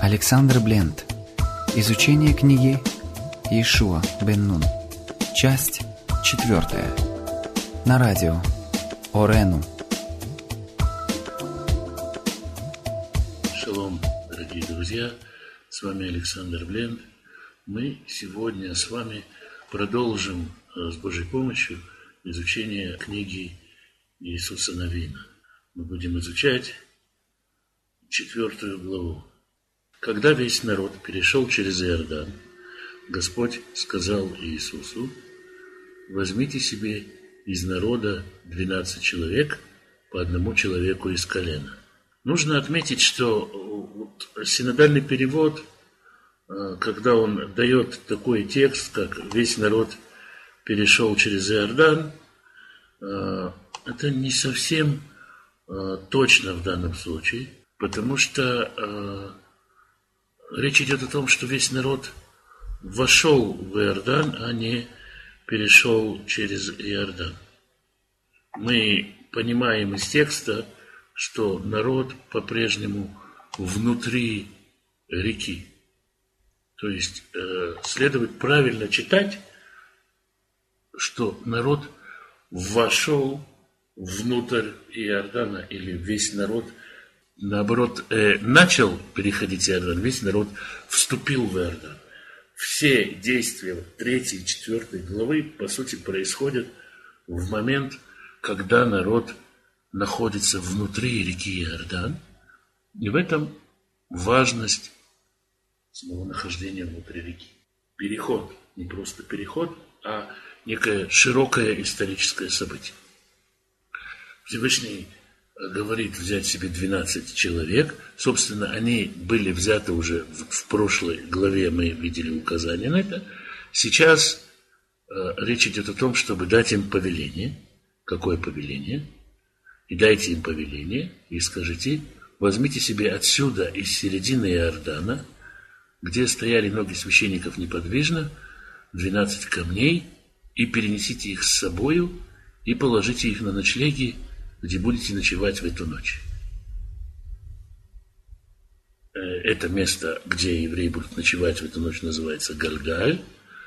Александр Бленд. Изучение книги Иешуа бен Нун. Часть 4. На радио Орену. Шалом, дорогие друзья, с вами Александр Бленд. Мы сегодня с вами продолжим с Божьей помощью изучение книги Иисуса Навина. Мы будем изучать 4 главу. Когда весь народ перешел через Иордан, Господь сказал Иисусу: возьмите себе из народа 12 человек, по одному человеку из колена. Нужно отметить, что синодальный перевод, когда он дает такой текст, как «весь народ перешел через Иордан», это не совсем точно в данном случае, потому что речь идет о том, что весь народ вошел в Иордан, а не перешел через Иордан. Мы понимаем из текста, что народ по-прежнему внутри реки. То есть следует правильно читать, что народ вошел внутрь Иордана, или весь народ, наоборот, начал переходить Иордан, весь народ вступил в Иордан. Все действия 3 и 4 главы, по сути, происходят в момент, когда народ находится внутри реки Иордан, и в этом важность самого нахождения внутри реки. Переход, не просто переход, а некое широкое историческое событие. Всевышний говорит взять себе 12 человек. Собственно, они были взяты уже в прошлой главе, мы видели указания на это. Сейчас речь идет о том, чтобы дать им повеление. Какое повеление? И дайте им повеление, и скажите: возьмите себе отсюда, из середины Иордана, где стояли ноги священников неподвижно, 12 камней, и перенесите их с собою, и положите их на ночлеги, где будете ночевать в эту ночь. Это место, где евреи будут ночевать в эту ночь, называется Галгаль,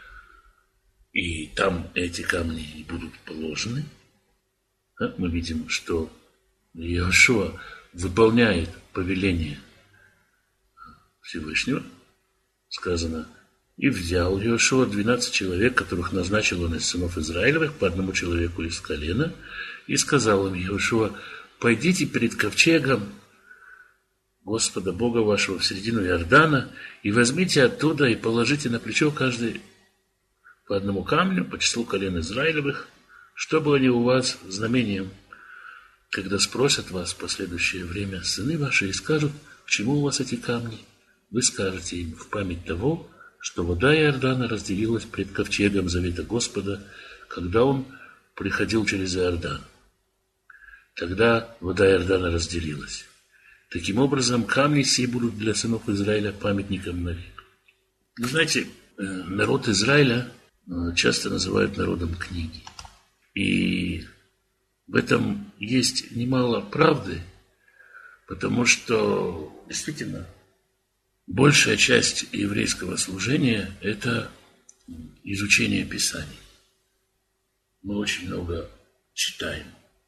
и там эти камни будут положены. Мы видим, что Иешуа выполняет повеление Всевышнего. Сказано: и взял Иешуа 12 человек, которых назначил он из сынов Израилевых, по одному человеку из колена, и сказал им Иешуа: пойдите перед ковчегом Господа Бога вашего в середину Иордана, и возьмите оттуда и положите на плечо каждый по одному камню по числу колен Израилевых, чтобы они у вас знамением, когда спросят вас в последующее время сыны ваши и скажут: к чему у вас эти камни, вы скажете им: в память того, что вода Иордана разделилась пред ковчегом завета Господа, когда он приходил через Иордан. Тогда вода Иордана разделилась. Таким образом, камни сии будут для сынов Израиля памятником навек. Вы знаете, народ Израиля часто называют народом книги. И в этом есть немало правды, потому что действительно большая часть еврейского служения – это изучение Писаний. Мы очень много читаем.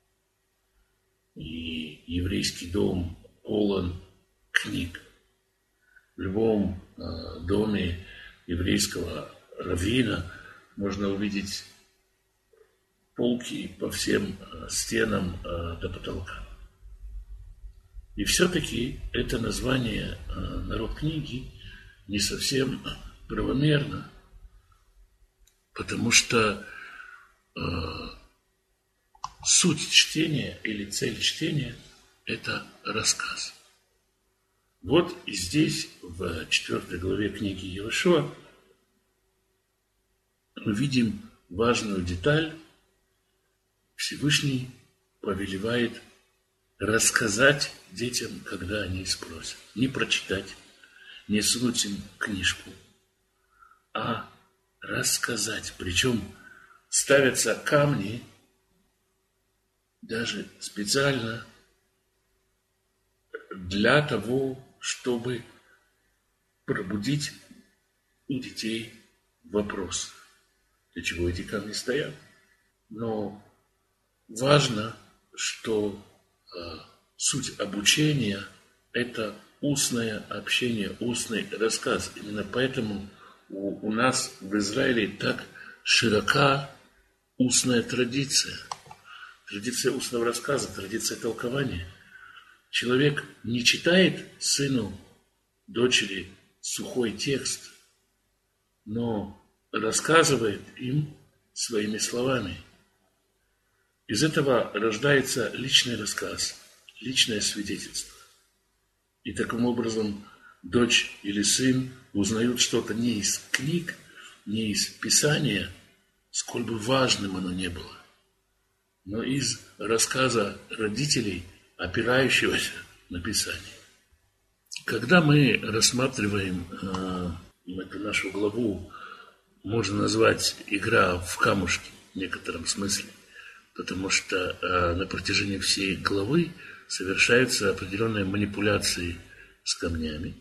И еврейский дом полон книг. В любом доме еврейского раввина можно увидеть полки по всем стенам до потолка. И все-таки это название «народ книги» не совсем правомерно, потому что суть чтения или цель чтения – это рассказ. Вот и здесь, в 4 главе книги Иешуа, мы видим важную деталь. Всевышний повелевает рассказать детям, когда они спросят. Не прочитать, не сунуть им книжку, а рассказать. Причем ставятся камни даже специально для того, чтобы пробудить у детей вопрос, для чего эти камни стоят. Но важно, что суть обучения – это устное общение, устный рассказ. Именно поэтому у нас в Израиле так широка устная традиция. Традиция устного рассказа, традиция толкования. Человек не читает сыну, дочери сухой текст, но рассказывает им своими словами. Из этого рождается личный рассказ, личное свидетельство. И таким образом дочь или сын узнают что-то не из книг, не из Писания, сколь бы важным оно ни было, но из рассказа родителей, опирающегося на Писание. Когда мы рассматриваем эту нашу главу, можно назвать «игра в камушки» в некотором смысле, потому что на протяжении всей главы совершаются определенные манипуляции с камнями.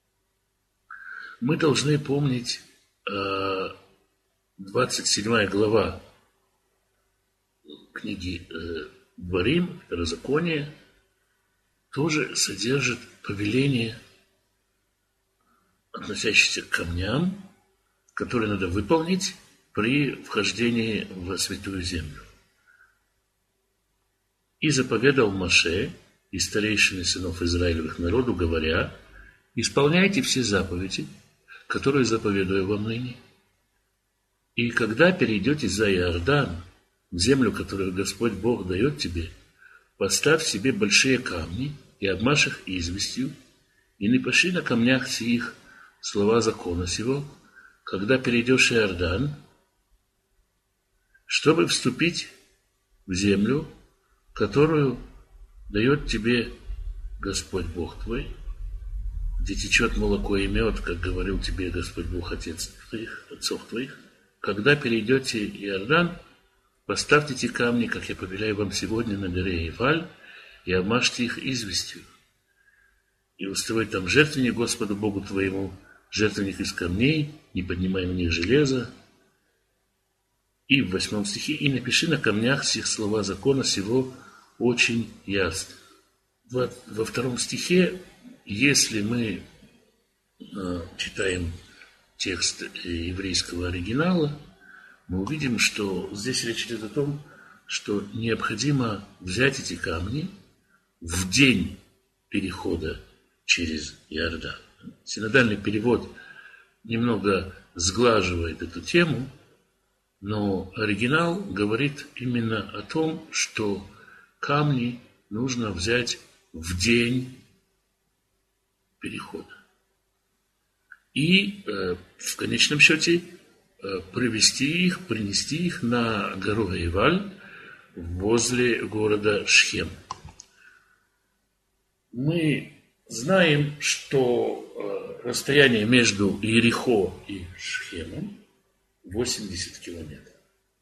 Мы должны помнить 27 глава книги Дворим, Второзаконие, тоже содержит повеление, относящееся к камням, которые надо выполнить при вхождении в Святую Землю. «И заповедал Моше и старейшины сынов Израилевых народу, говоря: исполняйте все заповеди, которые заповедую вам ныне. И когда перейдете за Иордан, в землю, которую Господь Бог дает тебе, поставь себе большие камни и обмажь их известью, и напиши на камнях сих слова закона сего, когда перейдешь Иордан, чтобы вступить в землю, которую дает тебе Господь Бог твой, где течет молоко и мед, как говорил тебе Господь Бог, отцов твоих. Когда перейдете Иордан, поставьте эти камни, как я повеляю вам сегодня, на горе Иваль, и обмажьте их известью. И устрой там жертвенник Господу Богу твоему, жертвенник из камней, не поднимай на них железа. И в 8 стихе: и напиши на камнях сих слова закона сего очень ясно. Во 2 стихе, если мы читаем текст еврейского оригинала, мы увидим, что здесь речь идет о том, что необходимо взять эти камни в день перехода через Иордан. Синодальный перевод немного сглаживает эту тему, но оригинал говорит именно о том, что камни нужно взять в день перехода. И в конечном счете принести их на гору Иваль возле города Шхем. Мы знаем, что расстояние между Иерихо и Шхемом 80 километров.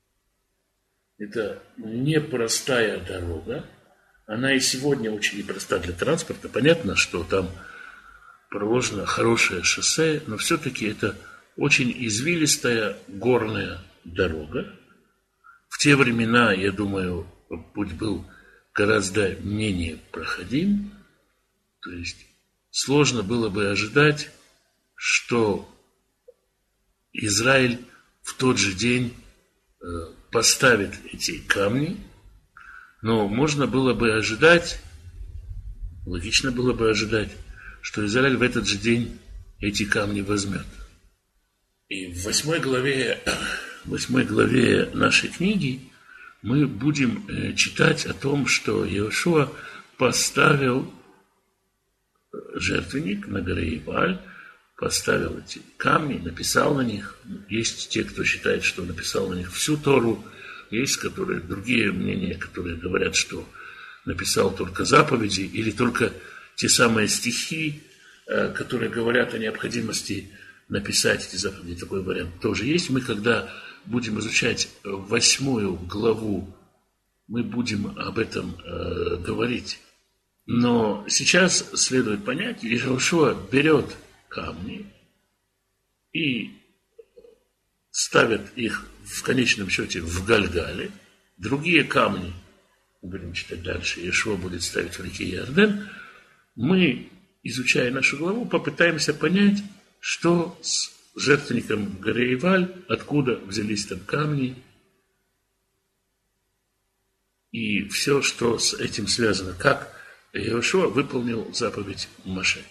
Это непростая дорога. Она и сегодня очень непроста для транспорта. Понятно, что там проложено хорошее шоссе, но все-таки это очень извилистая горная дорога. В те времена, я думаю, путь был гораздо менее проходим. То есть сложно было бы ожидать, что Израиль в тот же день поставит эти камни, но можно было бы ожидать, логично было бы ожидать, что Израиль в этот же день эти камни возьмет. И в 8 главе нашей книги мы будем читать о том, что Йеошуа поставил жертвенник на горе Иваль, поставил эти камни, написал на них. Есть те, кто считает, что написал на них всю Тору. Есть другие мнения, которые говорят, что написал только заповеди или только те самые стихи, которые говорят о необходимости написать эти заповеди. Такой вариант тоже есть. Мы, когда будем изучать 8 главу, мы будем об этом говорить. Но сейчас следует понять, Йеошуа берет камни и ставят их в конечном счете в Гальгале. Другие камни, будем читать дальше, Иешуа будет ставить в реке Иордан. Мы, изучая нашу главу, попытаемся понять, что с жертвенником в горе Иваль, откуда взялись там камни, и все, что с этим связано, как Иешуа выполнил заповедь Моше.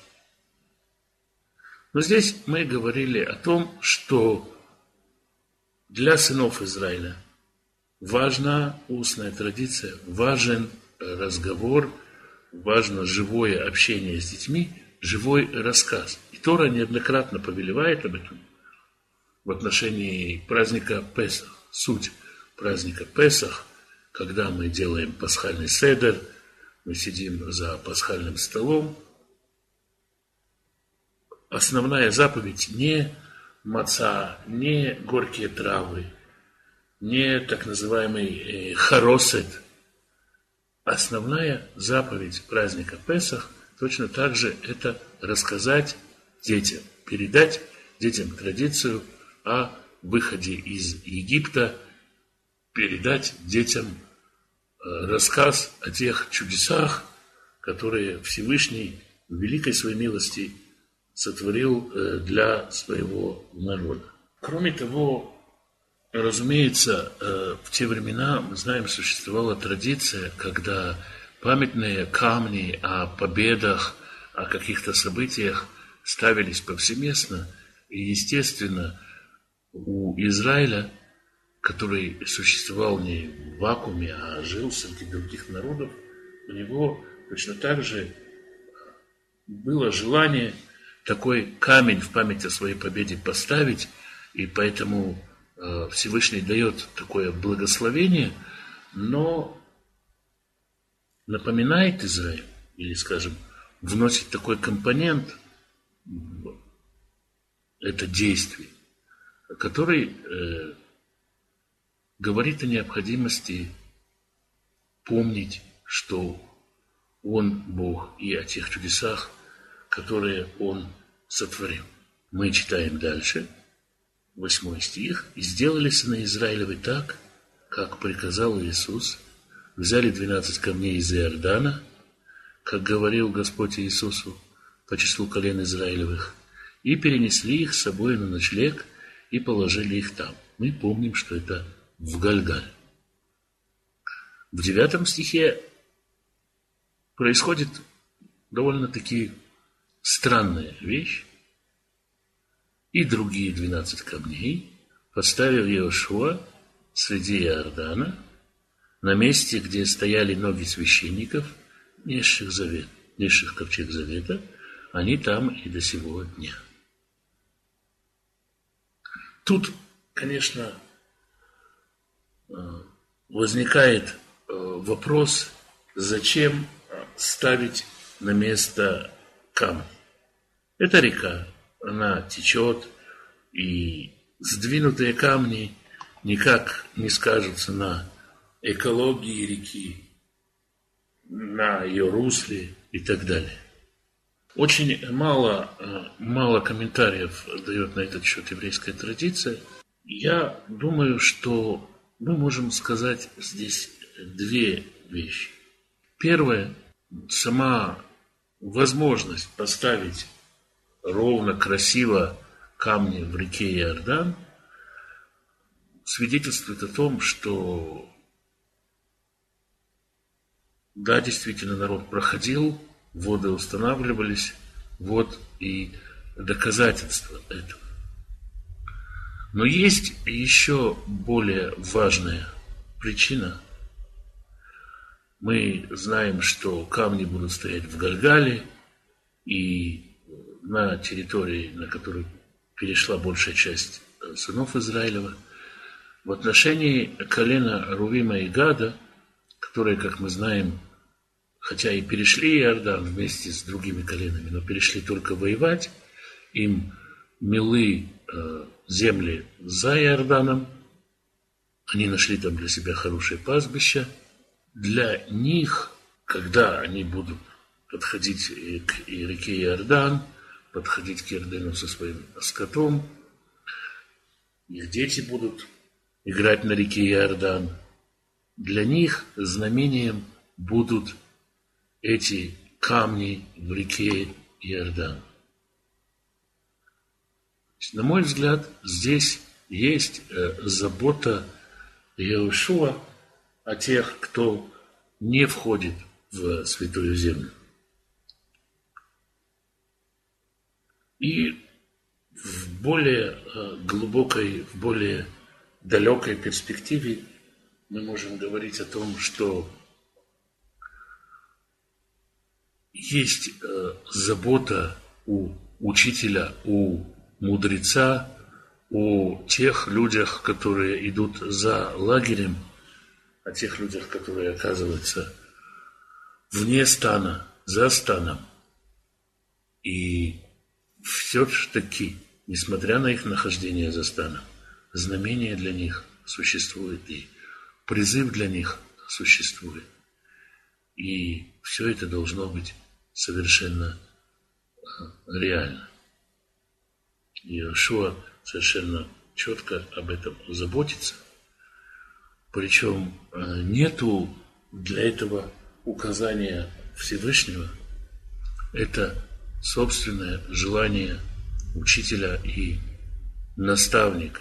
Но здесь мы говорили о том, что для сынов Израиля важна устная традиция, важен разговор, важно живое общение с детьми, живой рассказ. И Тора неоднократно повелевает об этом в отношении праздника Песах. Суть праздника Песах, когда мы делаем пасхальный седер, мы сидим за пасхальным столом. Основная заповедь не маца, не горькие травы, не так называемый харосет. Основная заповедь праздника Песах точно так же это рассказать детям, передать детям традицию о выходе из Египта, передать детям рассказ о тех чудесах, которые Всевышний в великой своей милости сотворил для своего народа. Кроме того, разумеется, в те времена, мы знаем, существовала традиция, когда памятные камни о победах, о каких-то событиях ставились повсеместно. И, естественно, у Израиля, который существовал не в вакууме, а жил среди других народов, у него точно так же было желание такой камень в память о своей победе поставить, и поэтому Всевышний дает такое благословение, но напоминает Израиль, или, скажем, вносит такой компонент в это действие, который говорит о необходимости помнить, что Он Бог, и о тех чудесах, которые Он сотворил. Мы читаем дальше, 8 стих. «И сделали сыны Израилевы так, как приказал Иисус, взяли 12 камней из Иордана, как говорил Господь Иисусу по числу колен Израилевых, и перенесли их с собой на ночлег и положили их там». Мы помним, что это в Гальгаль. В 9 стихе происходит довольно-таки странная вещь. «И другие 12 камней поставил Иешуа среди Иордана, на месте, где стояли ноги священников, несших ковчег завета, они там и до сего дня». Тут, конечно, возникает вопрос, зачем ставить на место камни. Это река, она течет, и сдвинутые камни никак не скажутся на экологии реки, на ее русле и так далее. Очень мало комментариев дает на этот счет еврейская традиция. Я думаю, что мы можем сказать здесь две вещи. Первое, сама возможность поставить ровно, красиво камни в реке Иордан свидетельствует о том, что да, действительно, народ проходил, воды устанавливались, вот и доказательства этого. Но есть еще более важная причина. Мы знаем, что камни будут стоять в Гальгале, и на территории, на которую перешла большая часть сынов Израилева, в отношении колена Рувима и Гада, которые, как мы знаем, хотя и перешли Иордан вместе с другими коленами, но перешли только воевать, им милы земли за Иорданом, они нашли там для себя хорошее пастбище. Для них, когда они будут подходить к реке Иордан, подходить к Иордану со своим скотом, их дети будут играть на реке Иордан. Для них знамением будут эти камни в реке Иордан. На мой взгляд, здесь есть забота Иешуа о тех, кто не входит в Святую Землю. И в более глубокой, в более далекой перспективе мы можем говорить о том, что есть забота у учителя, у мудреца, о тех людях, которые идут за лагерем, о тех людях, которые оказываются вне стана, за станом. И все-таки, несмотря на их нахождение за станом, знамение для них существует, и призыв для них существует. И все это должно быть совершенно реально. Иешуа совершенно четко об этом заботится. Причем нету для этого указания Всевышнего. Это собственное желание учителя и наставника.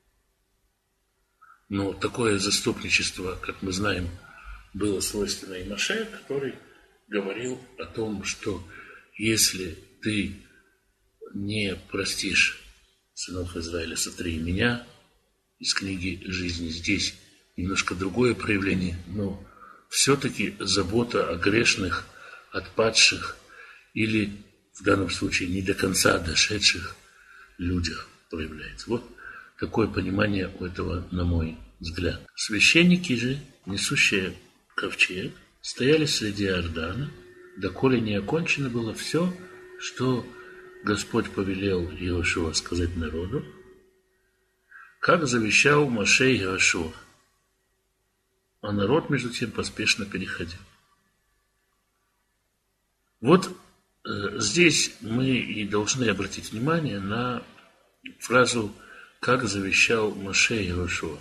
Но такое заступничество, как мы знаем, было свойственно и Моше, который говорил о том, что если ты не простишь сынов Израиля, сотри меня, из книги жизни здесь немножко другое проявление, но все-таки забота о грешных, отпадших или в данном случае не до конца дошедших людях проявляется. Вот такое понимание у этого, на мой взгляд. Священники же, несущие ковчег, стояли среди Иордана, доколе не окончено было все, что Господь повелел Иешуа сказать народу, как завещал Моше Иешуа. А народ, между тем, поспешно переходил. Вот здесь мы и должны обратить внимание на фразу «как завещал Моше Иешуа».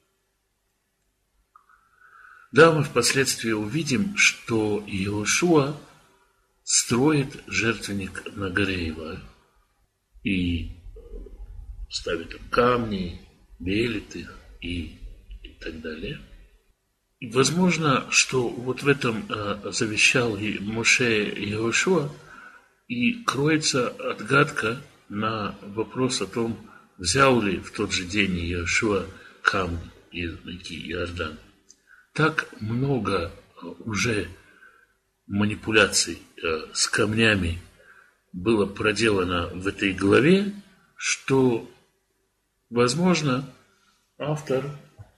Да, мы впоследствии увидим, что Иешуа строит жертвенник на горе Иваль и ставит там камни, белит их и так далее. И возможно, что вот в этом завещал и Моше Иешуа и кроется отгадка на вопрос о том, взял ли в тот же день Иешуа камни из реки Иордан. Так много уже манипуляций с камнями было проделано в этой главе, что, возможно, автор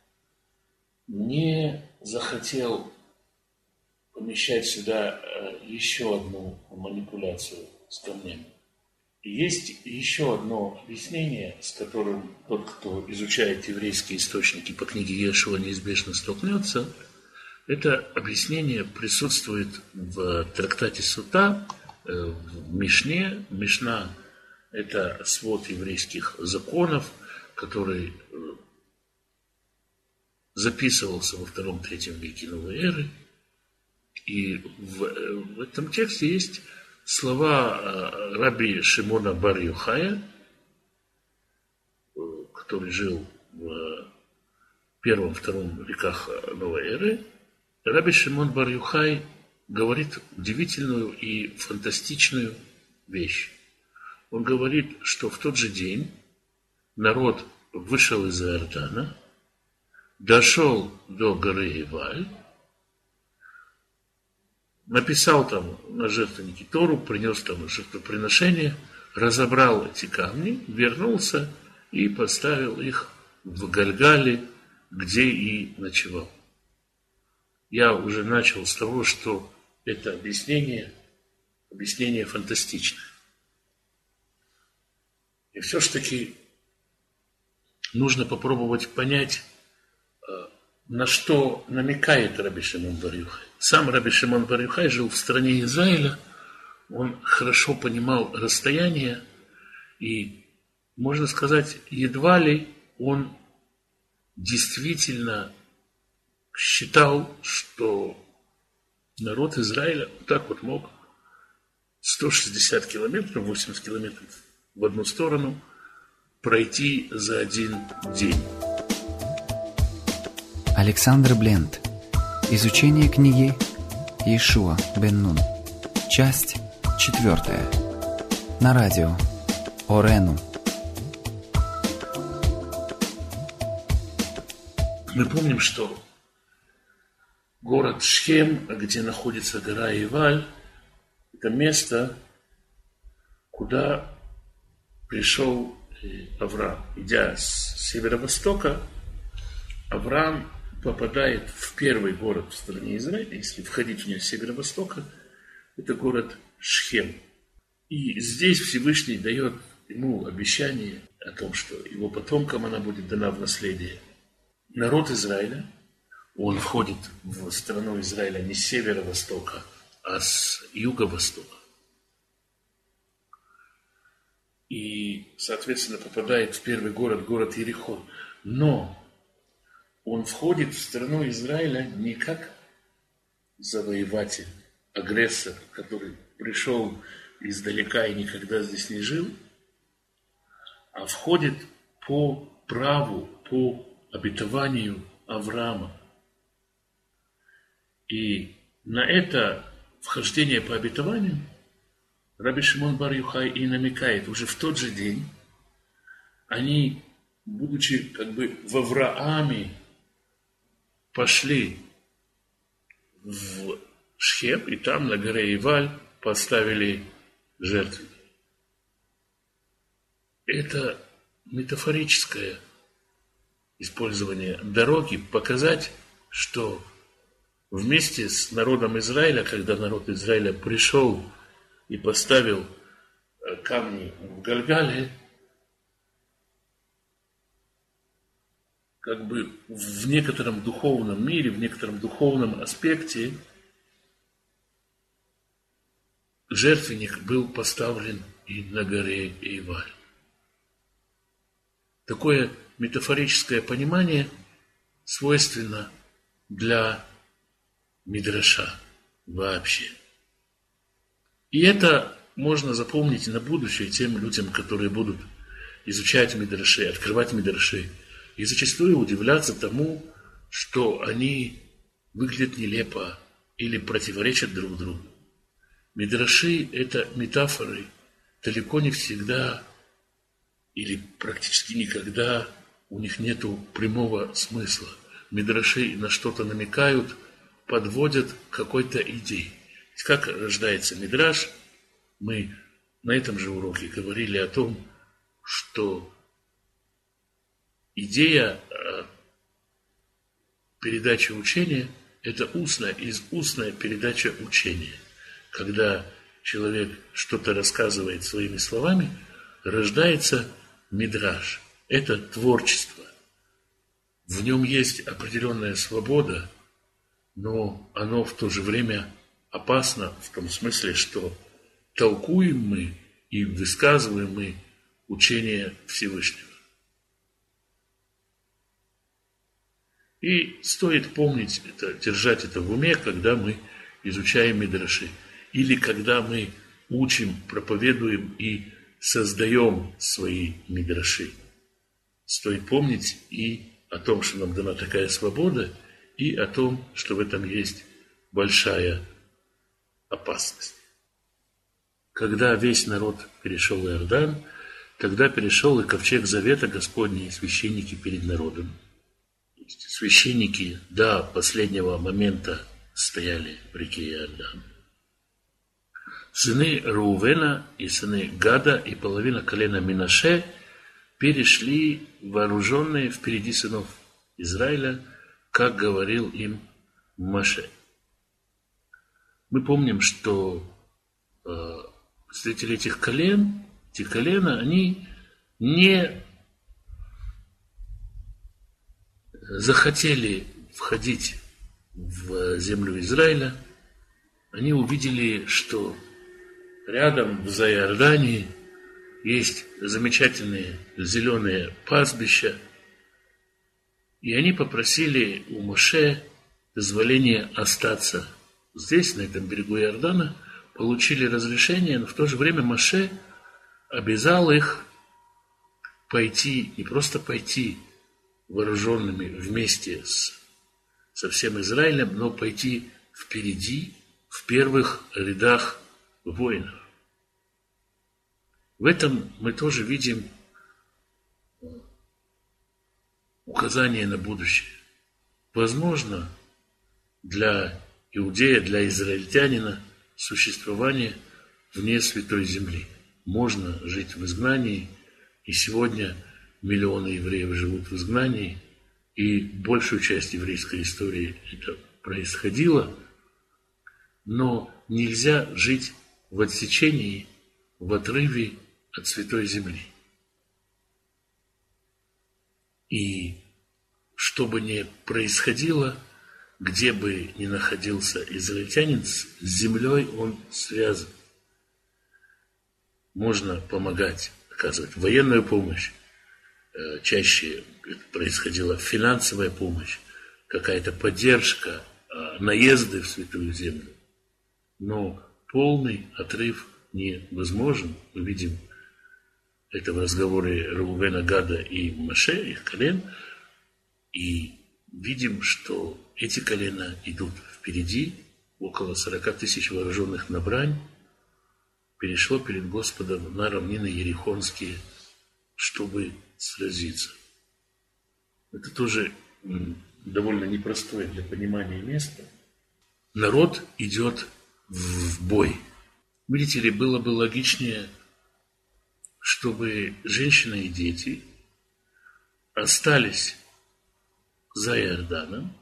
не захотел помещать сюда еще одну манипуляцию с камнями. Есть еще одно объяснение, с которым тот, кто изучает еврейские источники по книге Иешуа, неизбежно столкнется. Это объяснение присутствует в трактате Сута, в Мишне. Мишна – это свод еврейских законов, который записывался во II-III веке новой эры. И в этом тексте есть слова раби Шимона бар-Йохая, который жил в I-II веках новой эры. Раби Шимон бар-Йохай говорит удивительную и фантастичную вещь. Он говорит, что в тот же день народ вышел из Иордана, дошел до горы Иваль, написал там на жертвеннике Тору, принес там жертвоприношение, разобрал эти камни, вернулся и поставил их в Гальгале, где и ночевал. Я уже начал с того, что это объяснение фантастичное. И все-таки нужно попробовать понять, на что намекает раби Шимон бар-Йохай. Сам раби Шимон бар-Йохай жил в стране Израиля, он хорошо понимал расстояние и, можно сказать, едва ли он действительно считал, что народ Израиля так вот мог 160 километров, 80 километров в одну сторону пройти за один день. Александр Бленд. Изучение книги Иешуа бен Нун. Часть 4. На радио Орену. Мы помним, что город Шхем, где находится гора Иваль, это место, куда пришел Авраам. Идя с северо-востока, Авраам попадает в первый город в стране Израиля, если входить в него с северо-востока, это город Шхем. И здесь Всевышний дает ему обещание о том, что его потомкам она будет дана в наследие. Народ Израиля, он входит в страну Израиля не с северо-востока, а с юго-востока. И, соответственно, попадает в первый город, город Иерихон. Но он входит в страну Израиля не как завоеватель, агрессор, который пришел издалека и никогда здесь не жил, а входит по праву, по обетованию Авраама. И на это вхождение по обетованию Раби Шимон бар Йохай и намекает. Уже в тот же день они, будучи как бы в Аврааме, пошли в Шхем, и там на горе Иваль поставили жертву. Это метафорическое использование дороги, показать, что вместе с народом Израиля, когда народ Израиля пришел и поставил камни в Галгале, как бы в некотором духовном мире, в некотором духовном аспекте жертвенник был поставлен и на горе Иваль. Такое метафорическое понимание свойственно для мидраша вообще. И это можно запомнить на будущее тем людям, которые будут изучать мидраши, открывать мидраши, и зачастую удивляться тому, что они выглядят нелепо или противоречат друг другу. Мидраши – это метафоры, далеко не всегда или практически никогда у них нет прямого смысла. Мидраши на что-то намекают, подводят к какой-то идее. Как рождается мидраш, мы на этом же уроке говорили о том, что идея передачи учения – это устная передача учения. Когда человек что-то рассказывает своими словами, рождается мидраш. Это творчество. В нем есть определенная свобода, но оно в то же время опасно в том смысле, что толкуем мы и высказываем мы учение Всевышнего. И стоит помнить это, держать это в уме, когда мы изучаем мидраши, или когда мы учим, проповедуем и создаем свои мидраши. Стоит помнить и о том, что нам дана такая свобода, и о том, что в этом есть большая опасность. Когда весь народ перешел Иордан, тогда перешел и ковчег завета Господний, и священники перед народом. Священники до последнего момента стояли в реке Иордан. Сыны Рувена и сыны Гада и половина колена Минаше перешли вооруженные впереди сынов Израиля, как говорил им Моше. Мы помним, что представители этих колена, они не захотели входить в землю Израиля. Они увидели, что рядом в Иордании есть замечательные зеленые пастбища, И они попросили у Моше дозволения остаться здесь, на этом берегу Иордана, получили разрешение, но в то же время Моше обязал их пойти, не просто пойти вооруженными вместе со всем Израилем, но пойти впереди, в первых рядах воинов. В этом мы тоже видим указание на будущее. Возможно, для иудея, для израильтянина существование вне Святой Земли. Можно жить в изгнании, и сегодня миллионы евреев живут в изгнании, и большую часть еврейской истории это происходило, но нельзя жить в отсечении, в отрыве от Святой Земли. И что бы ни происходило, где бы ни находился израильтянин, с землей он связан. Можно помогать, оказывать военную помощь, чаще это происходила финансовая помощь, какая-то поддержка, наезды в Святую Землю. Но полный отрыв невозможен. Мы видим это в разговоре Реувена, Гада и Моше, их колен, и видим, что эти колена идут впереди, около 40 тысяч вооруженных на брань, перешло перед Господом на равнины Ерихонские, чтобы сразиться. Это тоже довольно непростое для понимания место. Народ идет в бой. Видите ли, было бы логичнее, чтобы женщины и дети остались за Иорданом,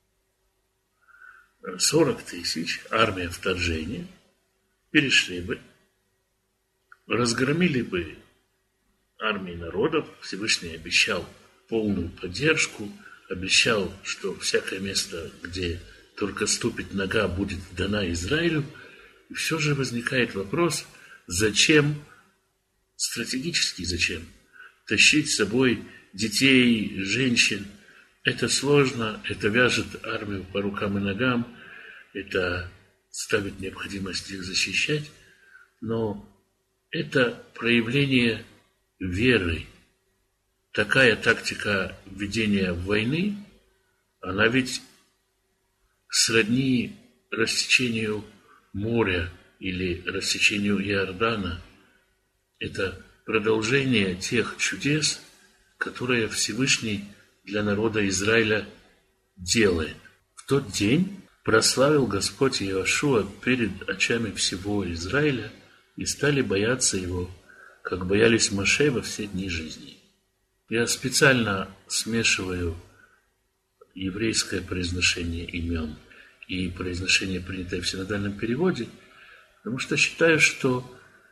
40 тысяч, армия вторжения, перешли бы, разгромили бы армии народов, Всевышний обещал полную поддержку, обещал, что всякое место, где только ступит нога, будет дана Израилю. И все же возникает вопрос, зачем, стратегически зачем, тащить с собой детей, женщин. Это сложно, это вяжет армию по рукам и ногам, это ставит необходимость их защищать, но это проявление веры. Такая тактика ведения войны, она ведь сродни рассечению моря или рассечению Иордана. Это продолжение тех чудес, которые Всевышний для народа Израиля делает. В тот день прославил Господь Иошуа перед очами всего Израиля, и стали бояться его, как боялись Моше во все дни жизни. Я специально смешиваю еврейское произношение имен и произношение, принятое в синодальном переводе, потому что считаю, что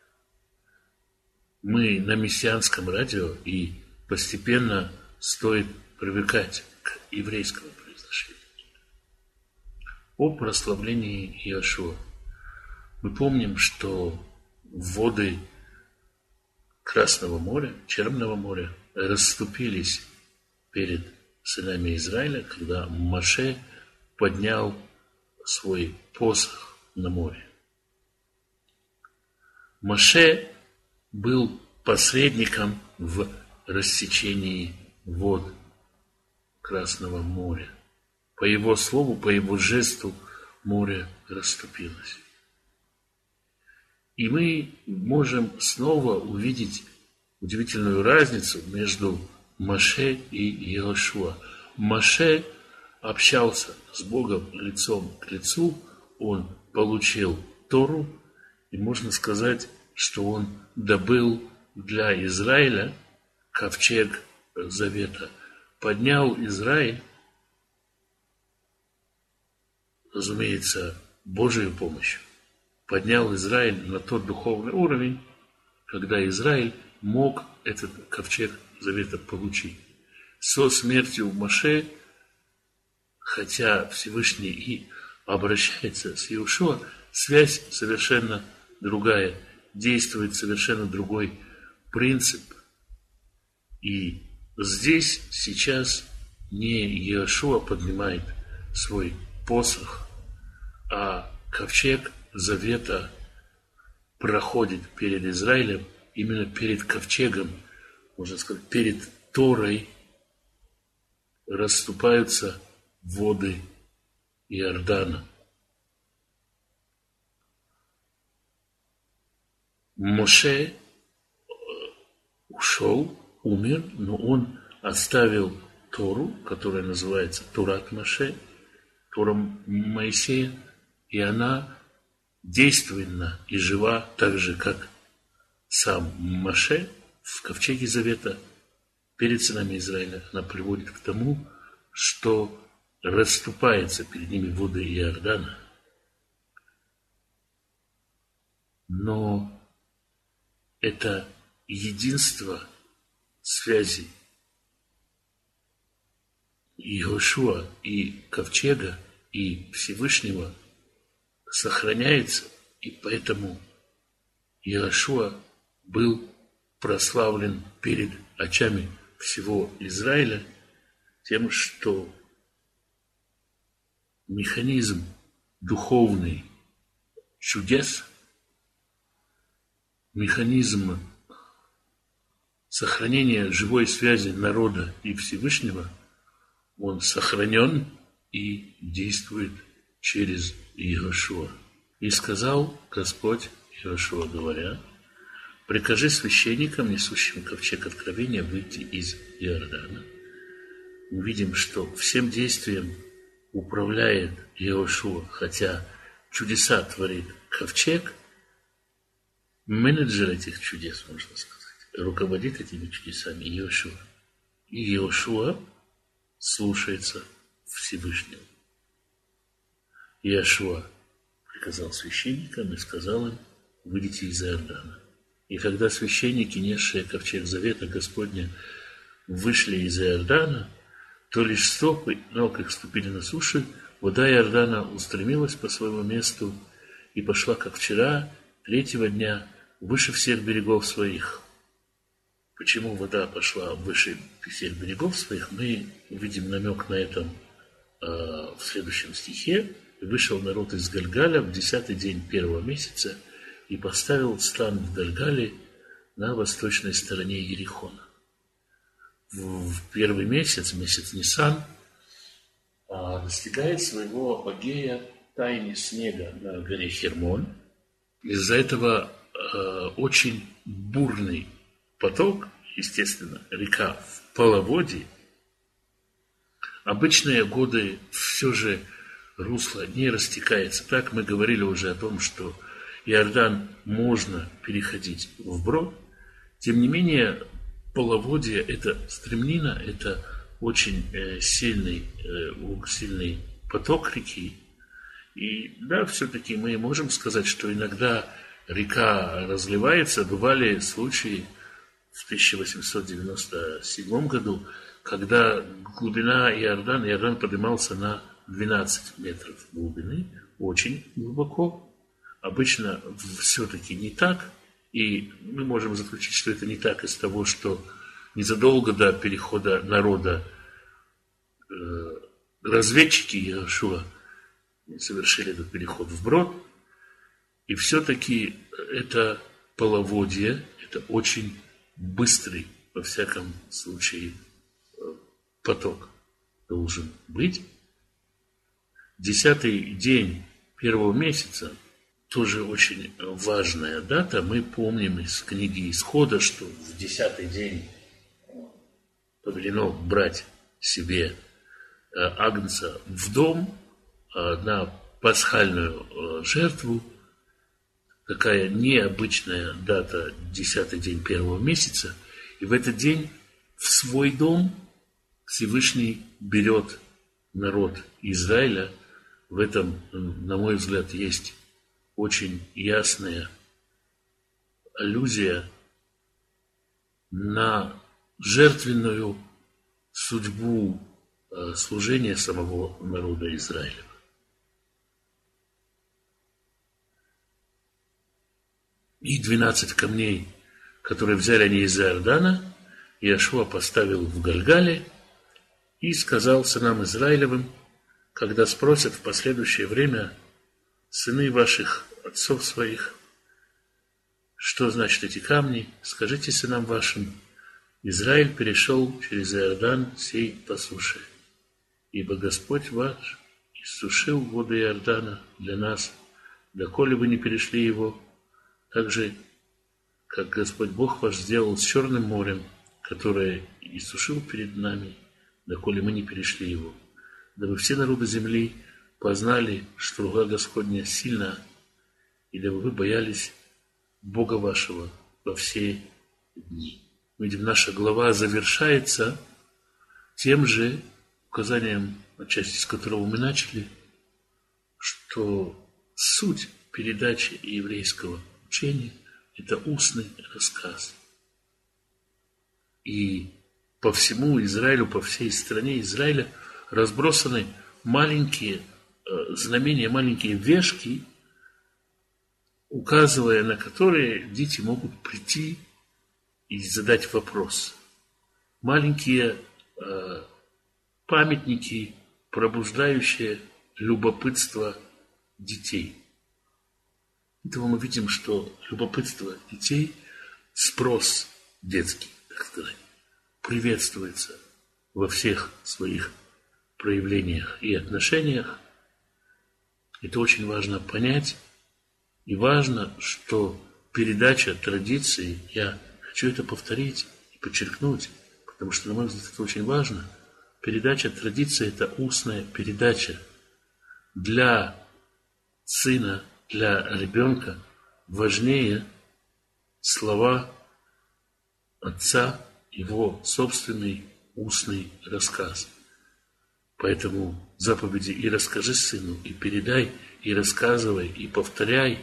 мы на мессианском радио, и постепенно стоит привыкать к еврейскому произношению. О прославлении Иошуа. Мы помним, что воды Красного моря, Черного моря расступились перед сынами Израиля, когда Моше поднял свой посох на море. Моше был посредником в рассечении вод Красного моря. По его слову, по его жесту море расступилось. И мы можем снова увидеть удивительную разницу между Моше и Иошуа. Моше общался с Богом лицом к лицу, он получил Тору, и можно сказать, что он добыл для Израиля ковчег завета, поднял Израиль, разумеется, Божию помощью, поднял Израиль на тот духовный уровень, когда Израиль мог этот ковчег завета получить. Со смертью Моше, хотя Всевышний и обращается с Иошуа, связь совершенно другая, действует совершенно другой принцип. И здесь, сейчас не Иошуа поднимает свой посох, а ковчег завета проходит перед Израилем, именно перед ковчегом, можно сказать, перед Торой расступаются воды Иордана. Моше ушел, умер, но он оставил Тору, которая называется Торат Моше, Тора Моисея, и она действенна и жива так же, как сам Моше в ковчеге завета перед сынами Израиля. Она приводит к тому, что расступаются перед ними воды Иордана. Но это единство связи Иошуа и ковчега и Всевышнего сохраняется, и поэтому Иошуа был прославлен перед очами всего Израиля тем, что механизм духовный чудес, механизм сохранения живой связи народа и Всевышнего, он сохранен и действует через Иошуа. И сказал Господь Иошуа, говоря: прикажи священникам, несущим ковчег откровения, выйти из Иордана. Мы видим, что всем действием управляет Иошуа, хотя чудеса творит ковчег, менеджер этих чудес, можно сказать, руководит этими чудесами Иошуа. И Иошуа слушается Всевышнего. Иошуа приказал священникам и сказал им: выйдите из Иордана. И когда священники, несшие ковчег завета Господня, вышли из Иордана, то лишь стопы ног их ступили на суше, вода Иордана устремилась по своему месту и пошла, как вчера, третьего дня, выше всех берегов своих. Почему вода пошла выше всех берегов своих, мы увидим намек на этом в следующем стихе. Вышел народ из Гальгаля в 10-й день первого месяца и поставил стан в Гальгале на восточной стороне Ерихона. В первый месяц, месяц Нисан, достигает своего апогея таяния снега на горе Хермон. Из-за этого очень бурный поток, естественно, река в половодье. Обычные годы все же русло не растекается. Так мы говорили уже о том, что Иордан можно переходить вброд. Тем не менее, половодье – это стремнина, это очень сильный поток реки. И да, все-таки мы можем сказать, что иногда река разливается. Бывали случаи в 1897 году, когда глубина Иордан поднимался на 12 метров глубины, очень глубоко. Обычно все-таки не так, и мы можем заключить, что это не так из того, что незадолго до перехода народа разведчики Иошуа совершили этот переход вброд, и все-таки это половодье, это очень быстрый, во всяком случае, поток должен быть. 10-й день первого месяца, тоже очень важная дата. Мы помним из книги Исхода, что в 10-й день повелено брать себе агнца в дом на пасхальную жертву. Такая необычная дата, 10-й день первого месяца. И в этот день в свой дом Всевышний берет народ Израиля. В этом, на мой взгляд, есть очень ясная аллюзия на жертвенную судьбу служения самого народа Израиля. И 12 камней, которые взяли они из Иордана, Иошуа поставил в Гальгале, И сказал сынам Израилевым, когда спросят в последующее время сыны ваших отцов своих, что значит эти камни, скажите сынам вашим: Израиль перешел через Иордан сей по суше, ибо Господь ваш иссушил воды Иордана для нас, доколе вы не перешли его, так же, как Господь Бог ваш сделал с Черным морем, которое иссушил перед нами, доколе мы не перешли его, дабы все народы земли познали, что рука Господня сильна, и дабы вы боялись Бога вашего во все дни. Видим, наша глава завершается тем же указанием, отчасти с которого мы начали, что суть передачи еврейского учения – это устный рассказ. И по всему Израилю, по всей стране Израиля разбросаны маленькие знамения, маленькие вешки, указывая на которые дети могут прийти и задать вопрос. Маленькие памятники, пробуждающие любопытство детей. Этого мы видим, что любопытство детей, спрос детский, так сказать, приветствуется во всех своих проявлениях и отношениях. Это очень важно понять. И важно, что передача традиции, я хочу это повторить и подчеркнуть, потому что, на мой взгляд, это очень важно. Передача традиции – это устная передача. Для сына, для ребенка важнее слова отца, его собственный устный рассказ. Поэтому заповеди «и расскажи сыну», «и передай», «и рассказывай», «и повторяй»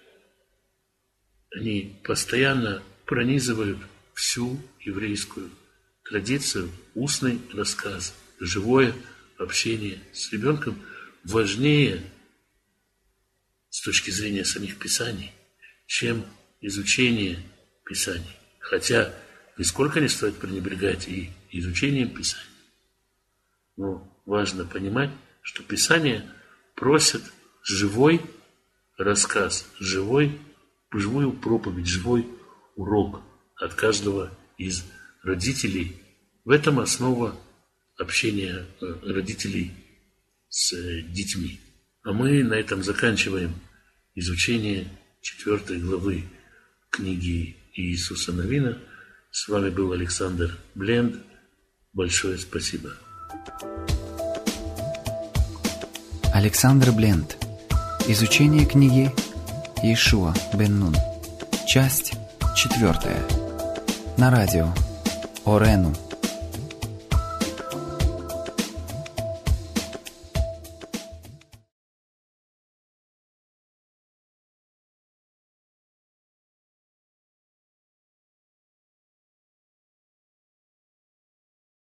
они постоянно пронизывают всю еврейскую традицию. Устный рассказ, живое общение с ребенком важнее с точки зрения самих Писаний, чем изучение Писаний. Хотя нисколько не стоит пренебрегать и изучением Писаний. Но важно понимать, что Писание просит живой рассказ, живую проповедь, живой урок от каждого из родителей. В этом основа общения родителей с детьми. А мы на этом заканчиваем изучение 4 главы книги Иисуса Навина. С вами был Александр Бленд. Большое спасибо. Александр Бленд. Изучение книги Йешуа бен Нун. Часть 4. На радио Орену.